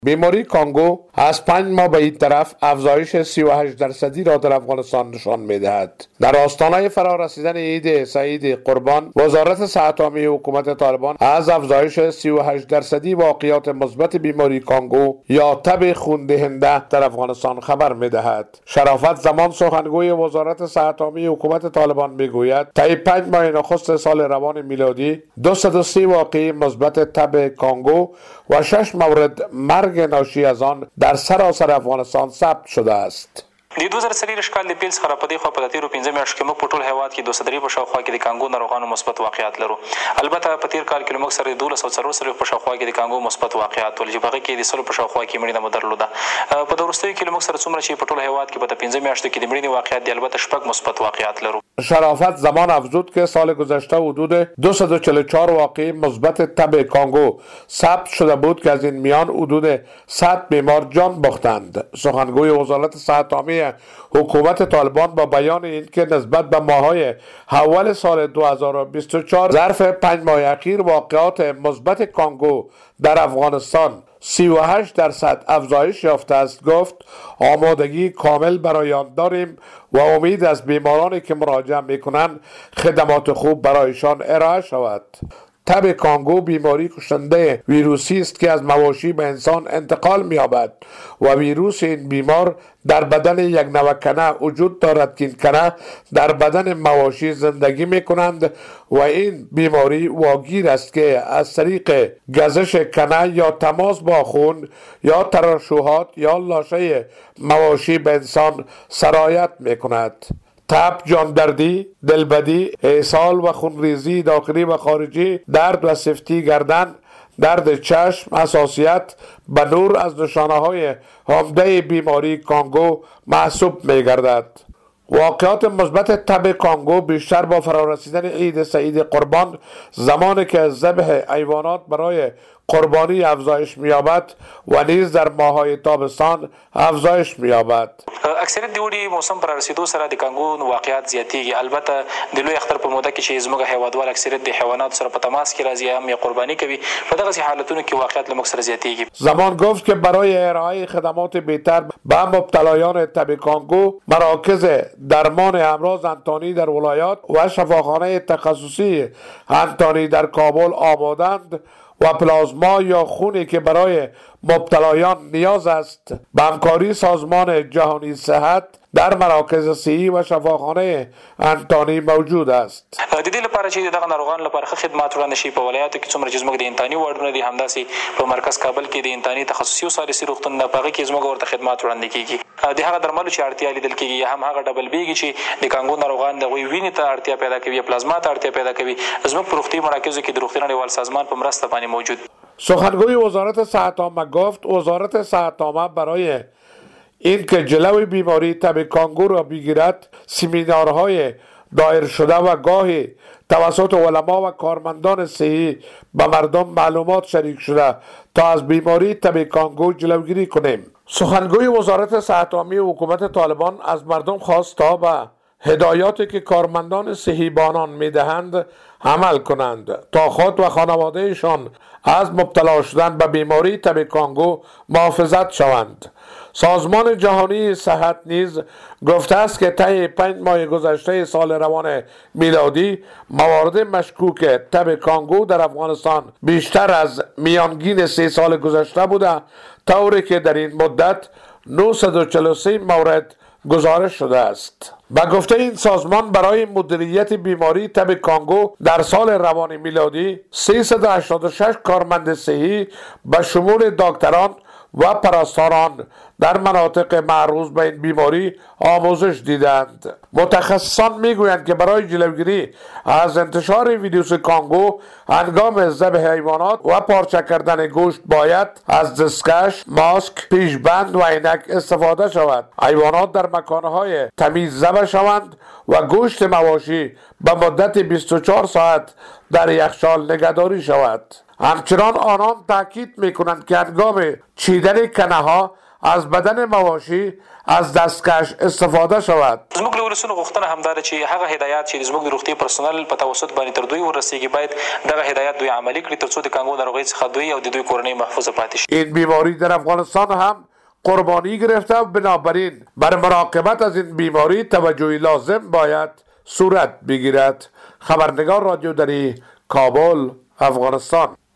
بیماری کانگو از 5 ماه به این طرف افزایش 38% را در افغانستان نشان می‌دهد. در آستانه فرارسیدن عید سعید قربان، وزارت صحت عامه حکومت طالبان از افزایش 38% واقعات مثبت بیماری کانگو یا تب خون‌دهنده در افغانستان خبر می‌دهد. شرافت زمان سخنگوی وزارت صحت عامه حکومت طالبان می‌گوید طی 5 ماه نخست سال روان میلادی 230 واقعه مثبت تب کانگو و 6 مورد مرگ ناشی از آن در سراسر افغانستان ثبت شده است. د 2023 کال د پیل څخه په دې خوا په تیرو 15 میاشتو کې موږ په ټول هیواد کې 203 په شاوخوا کې د کانګو ناروغانو مثبت واقعیات لرو. البته په تیر کال کې موږ سره 1240 په شاوخوا کې د کانګو مثبت واقعیات ول چې په هغه کې د 100 په شاوخوا کې مړینه درلوده. په دروستۍ کې موږ سره څومره چې په ټول هیواد کې په 15 میاشتو کې د مړینې واقعیات دی البته شپږ مثبت واقعیات لرو. شرافت زمان افزود که سال گذشته حدود 244 واقعه مثبت تب کانگو ثبت شده بود که از این میان حدود 100 بیمار جان باختند. سخنگوی وزارت صحت عامه حکومت طالبان با بیان اینکه نسبت به ماه‌های اول سال 2024 ظرف 5 ماه اخیر واقعات مثبت کانگو در افغانستان 38% افزایش یافته است گفت آمادگی کامل برای آن داریم و امید از بیمارانی که مراجعه میکنند خدمات خوب برایشان ارائه شود. تب کانگو بیماری کشنده ویروسی است که از مواشی به انسان انتقال می‌یابد و ویروس این بیمار در بدن یک نوع کنه وجود دارد که این کنه در بدن مواشی زندگی می‌کنند و این بیماری واگیر است که از طریق گزش کنه یا تماس با خون یا ترشحات یا لاشه مواشی به انسان سرایت می‌کند. تب، جاندردی، دلبدی، اسهال و خونریزی داخلی و خارجی، درد و سفتی گردن، درد چشم، حساسیت به نور از نشانه‌های عمده بیماری کانگو محسوب می‌گردد. واقعات مثبت تب کانگو بیشتر با فرارسیدن عید سعید قربان زمانی که ذبح حیوانات برای قربانی افزایش می‌یابد و نیز در ماه‌های تابستان افزایش می‌یابد. اکثریت د وړي موسم پر رسیدو سره د کانګو واقعیت زیاتېږي. البته د لوی اختر په موده کې چې زموږ هیوادوال اکثریت د حیوانات سره په تماس کې راځي هم یا قربانی کوي په دغه حالتونو کې واقعیت له موږ سره زیاتېږي. زمان گفت که برای ارائه خدمات بهتر به مبتلایان تب کانگو مراکز درمان امراض انتانی در ولایات و شفاخانه تخصصی انتانی در کابل آمادند و پلازما یا خونی که برای مبتلایان نیاز است به همکاری سازمان جهانی صحت در مراکز صحی و شفاخانه انتانی موجود است. د دې لپاره چې دغه ناروغانو لپاره خدمات وړاندې شي په ولایاتو کې څومره چې زموږ د انتاني واردونه دي همداسې په مرکز کابل کې د انتاني تخصصي او ثالثي روغتون د هغه کې زموږ ورته خدمات وړاندې کیږي. د هغه درملو چې اړتیا لیدل کیږي هم هغه ډبل بیږي چې د کانګو ناروغان د وینې ته اړتیا پیدا کوي پلازما ته اړتیا پیدا کوي زموږ په روغتي مراکزو کې د روغتي نړیوال سازمان په مرسته باندې موجود. سخنگوی وزارت صحت عامه گفت وزارت صحت عامه برای اینکه جلوی بیماری تب کانگو را بگیرد سمینارهای دایر شده و گاهی توسط علما و کارمندان صحی به مردم معلومات شریک شده تا از بیماری تب کانگو جلوگیری کنیم. سخنگوی وزارت صحت عامه حکومت طالبان از مردم خواست تا به هدایاتی که کارمندان صحی به آنان میدهند عمل کنند تا خود و خانوادهشان از مبتلا شدن به بیماری تب کانگو محافظت شوند. سازمان جهانی صحت نیز گفته است که طی 5 ماه گذشته سال روان میلادی موارد مشکوک تب کانگو در افغانستان بیشتر از میانگین 3 سال گذشته بوده طوری که در این مدت 943 مورد گزارش شده است. به گفته این سازمان برای مدیریت بیماری تب کانگو در سال روان میلادی 386 کارمند صحی به شمول دکتران و پرستاران در مناطق معروض به این بیماری آموزش دیدند. متخصصان میگویند که برای جلوگیری از انتشار ویروس کانگو هنگام ذبح حیوانات و پارچه کردن گوشت باید از دستکش، ماسک، پیشبند و عینک استفاده شود. حیوانات در مکانهای تمیز ذبح شوند و گوشت مواشی به مدت 24 ساعت در یخچال نگهداری شود. همچنان آنان تاکید میکنند که هنگام چیدن کنه ها از بدن مواشی از دستکش استفاده شود. زموږ له ولسونو غوښتنه همدا ده چې هغه هدایات چې زموږ د روغتي پرسونل په توسط باندې تر دوی ورسیږي باید دغه هدایات دوی عملی کړي ترڅو د کانګو ناروغۍ څخه دوی او د دوی کورنۍ محفوظ پاتې شي. این بیماری در افغانستان هم قربانی گرفته و بنابراین بر مراقبت از این بیماری توجهی لازم باید صورت بگیرد. خبرنگار رادیو دری، کابل، افغانستان.